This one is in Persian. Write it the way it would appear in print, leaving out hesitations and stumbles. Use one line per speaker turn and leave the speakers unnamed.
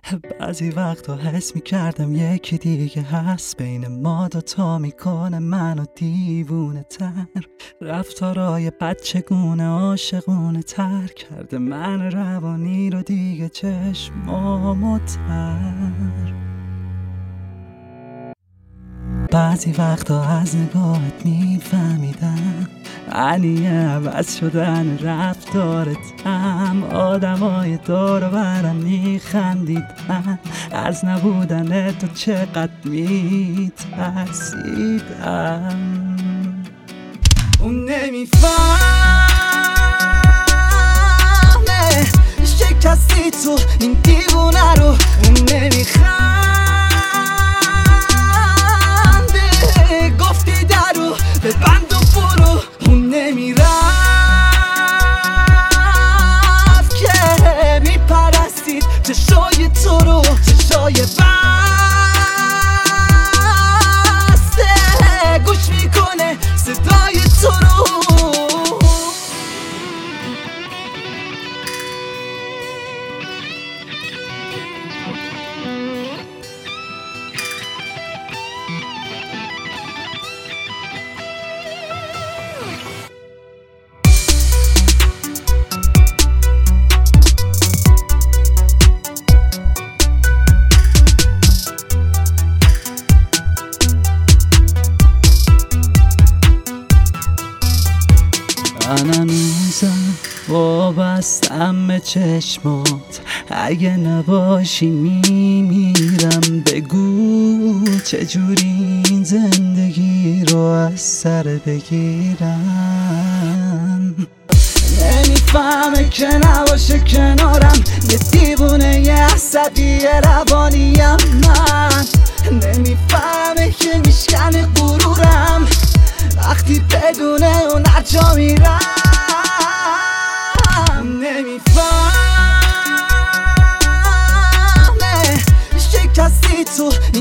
بعضی وقتا حس میکردم یکی دیگه هست بین ما دوتا، میکنه منو دیوونه تر. رفتارای بچگونه عاشقونه تر کرده من روانی رو دیگه چشمامو تر. بعضی وقتا از نگاهت میفهمیدم معنی عوض شدن رفتارتم. آدمای دور و برم میخندیدن از نبودن تو چقدر میترسیدم. اون نمیفهمه شکستی تو این دیوونه رو. اون نمیخنده گفتی درو به بند و برو. اون نمیرفت که میپرستید چشای تو رو، چشای بسته گوش میکنه صدای تو رو. من هنوزم وابستم به چشمات، اگه نباشی میمیرم. بگو چجوری این زندگی رو از سر بگیرم. نمیفهمه که نباشه کنارم یه دیوونه یه عصبی روانیم. من نمیفهمه که میشکنه غرورم وقتی بدونه اون هرجا میرم. نمیفهمه شکستی تو